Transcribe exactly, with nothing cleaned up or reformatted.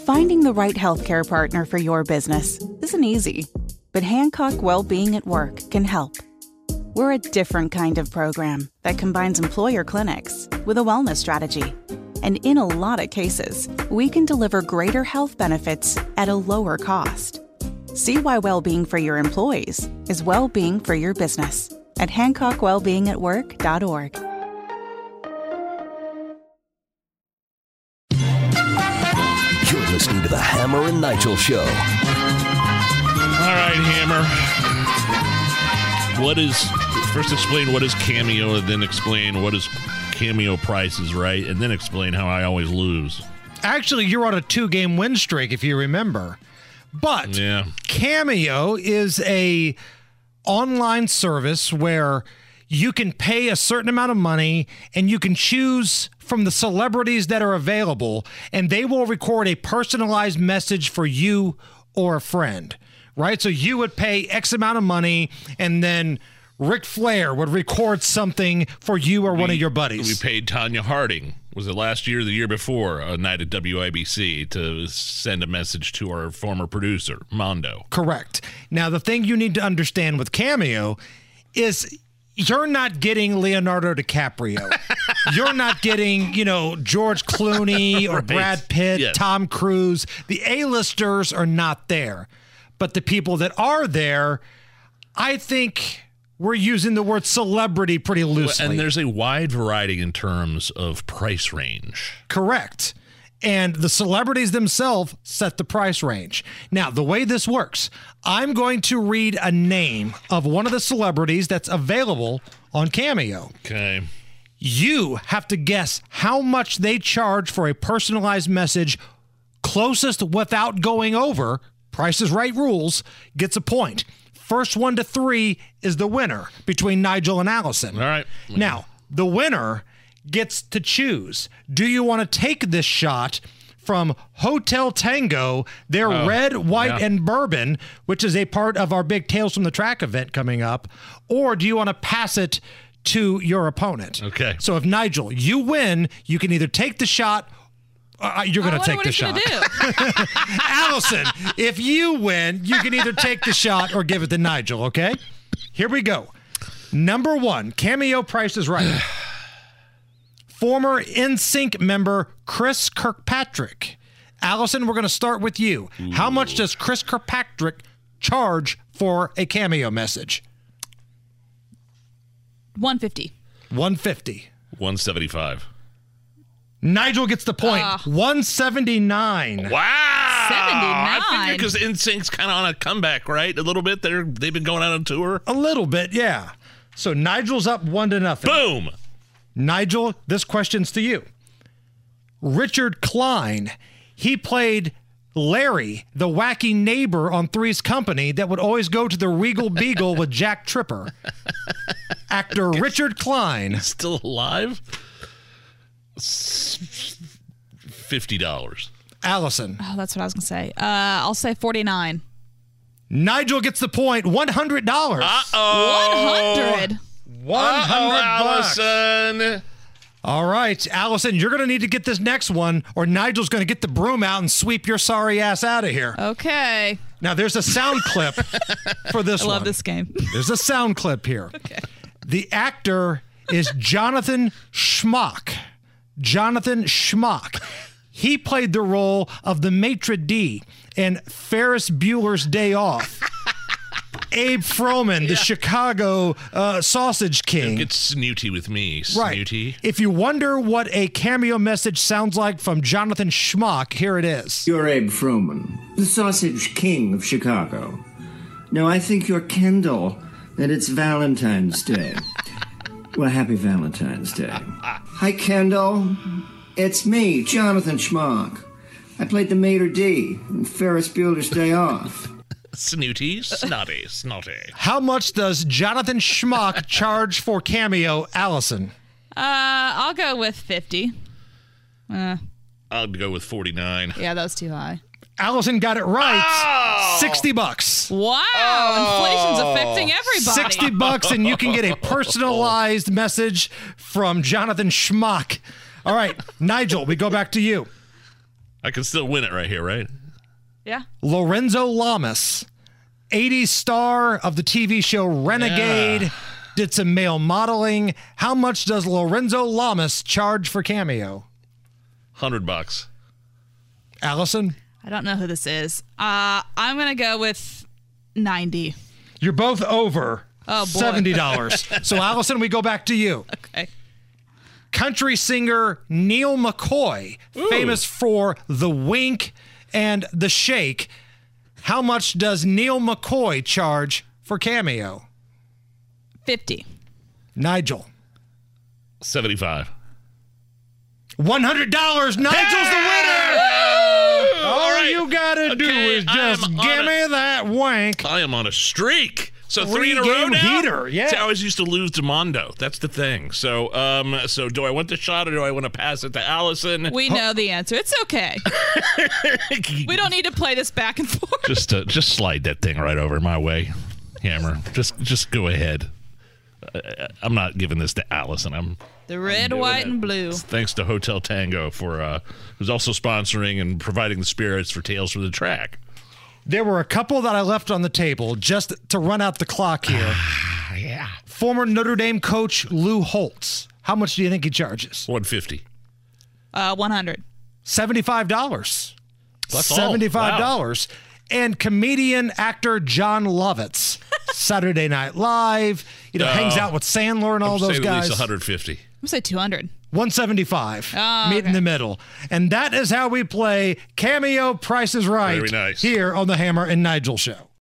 Finding the right healthcare partner for your business isn't easy, but Hancock Wellbeing at Work can help. We're a different kind of program that combines employer clinics with a wellness strategy. And in a lot of cases, we can deliver greater health benefits at a lower cost. See why well-being for your employees is well-being for your business at hancock wellbeing at work dot org. You're listening to the Hammer and Nigel Show. All right, Hammer. What is, first explain what is Cameo, and then explain what is Cameo prices, right? And then explain how I always lose. Actually, you're on a two-game win streak, if you remember. But yeah. Cameo is a online service where you can pay a certain amount of money and you can choose from the celebrities that are available, and they will record a personalized message for you or a friend, right? So you would pay X amount of money, and then Ric Flair would record something for you or we, one of your buddies. We paid Tanya Harding, was it last year or the year before, a night at W I B C, to send a message to our former producer, Mondo. Correct. Now, the thing you need to understand with Cameo is you're not getting Leonardo DiCaprio. You're not getting, you know, George Clooney or Right. Brad Pitt, Yes. Tom Cruise. The A-listers are not there. But the people that are there, I think we're using the word celebrity pretty loosely. And there's a wide variety in terms of price range. Correct. And the celebrities themselves set the price range. Now, the way this works, I'm going to read a name of one of the celebrities that's available on Cameo. Okay. You have to guess how much they charge for a personalized message. Closest without going over, Price is Right rules, gets a point. First one to three is the winner between Nigel and Allison. All right. Now, the winner gets to choose. Do you want to take this shot from Hotel Tango, their Oh, red, white, yeah. and bourbon, which is a part of our big Tales from the Track event coming up, or do you want to pass it to your opponent? Okay. So if Nigel, you win, you can either take the shot. Uh, you're going to Oh, take what the is shot. gonna do? Allison, if you win, you can either take the shot or give it to Nigel, okay? Here we go. Number one, Cameo Price is Right. Former N Sync member Chris Kirkpatrick. Allison, we're going to start with you. Ooh. How much does Chris Kirkpatrick charge for a Cameo message? one fifty. one fifty. one seventy-five. Nigel gets the point. Uh, one seventy-nine. Wow. seventy-nine. I figured because N Sync's kind of on a comeback, right? A little bit. They're, they've been going out on tour. A little bit, yeah. So Nigel's up one to nothing. Boom. Nigel, this question's to you. Richard Klein, he played Larry, the wacky neighbor on Three's Company that would always go to the Regal Beagle with Jack Tripper. Actor Richard Klein. Still alive? fifty dollars. Allison. Oh, that's what I was going to say. Uh, I'll say forty-nine. Nigel gets the point. one hundred dollars. Uh-oh. one hundred. one hundred bucks. Allison. All right, Allison, you're going to need to get this next one, or Nigel's going to get the broom out and sweep your sorry ass out of here. Okay. Now, there's a sound clip for this I one. love this game. There's a sound clip here. Okay. The actor is Jonathan Schmock. Jonathan Schmock. He played the role of the maitre d' in Ferris Bueller's Day Off. Abe Froman, the Yeah. Chicago uh, Sausage King. Get snooty with me, Right. snooty. If you wonder what a cameo message sounds like from Jonathan Schmock, here it is. You're Abe Froman, the Sausage King of Chicago. No, I think you're Kendall, and it's Valentine's Day. Well, happy Valentine's Day. Hi, Kendall. It's me, Jonathan Schmock. I played the maitre d' in Ferris Bueller's Day Off. Snooty, snotty, snotty. How much does Jonathan Schmock charge for cameo, Allison? Uh, I'll go with fifty. Uh, I'll go with forty-nine. yeah, that was too high. Allison got it right. Oh! sixty bucks. Wow, Oh. inflation's affecting everybody. sixty bucks and you can get a personalized message from Jonathan Schmock. All right, Nigel, we go back to you. I can still win it right here, right? Yeah. Lorenzo Lamas, eighties star of the T V show Renegade, Yeah. did some male modeling. How much does Lorenzo Lamas charge for Cameo? Hundred bucks. Allison? I don't know who this is. Uh, I'm going to go with ninety. You're both over Oh, boy. seventy dollars. So, Allison, we go back to you. Okay. Country singer Neil McCoy, Ooh. famous for The Wink and The Shake. How much does Neil McCoy charge for Cameo? fifty. Nigel. Seventy-five. one hundred dollars. Nigel's the winner. All right. you got to do Okay, is I just am give on a- me that wank. I am on a streak. So three, in a row Three-game now? heater, yeah. See, I always used to lose to Mondo. That's the thing. So, um, so do I want the shot or do I want to pass it to Allison? We know the answer. It's okay. We don't need to play this back and forth. just uh, just slide that thing right over my way, Hammer. Just just go ahead. Uh, I'm not giving this to Allison. I'm The red, doing white, it. and blue. Thanks to Hotel Tango for uh, who's also sponsoring and providing the spirits for Tales from the Track. There were a couple that I left on the table just to run out the clock here. Yeah, Former Notre Dame coach Lou Holtz. How much do you think he charges? one fifty. Uh, one hundred. seventy-five dollars. That's all. seventy-five dollars. And comedian actor John Lovitz, Saturday Night Live, you know, Uh, hangs out with Sandler and all I'm those saying at guys. least one hundred fifty. I'm going to say two hundred. one seventy-five. Oh, Meet in okay. the middle. And that is how we play Cameo Price is Right Very nice. here on the Hammer and Nigel Show.